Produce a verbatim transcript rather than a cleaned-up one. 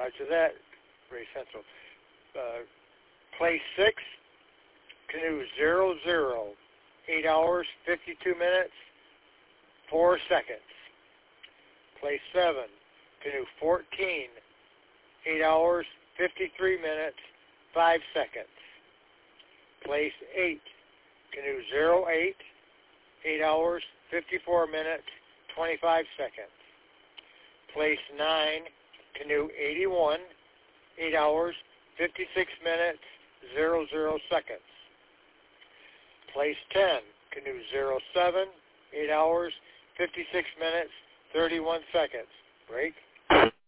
Roger that, Ray Central. Uh, place six, canoe zero zero, eight hours, fifty-two minutes, four seconds. Place seven, canoe fourteen, eight hours, fifty-three minutes, five seconds. Place eight, canoe zero eight, eight hours, fifty-four minutes, twenty-five seconds. Place nine, canoe eighty-one, eight hours, fifty-six minutes, zero zero seconds. Place ten, canoe zero seven, eight hours, fifty-six minutes, thirty-one seconds. Break.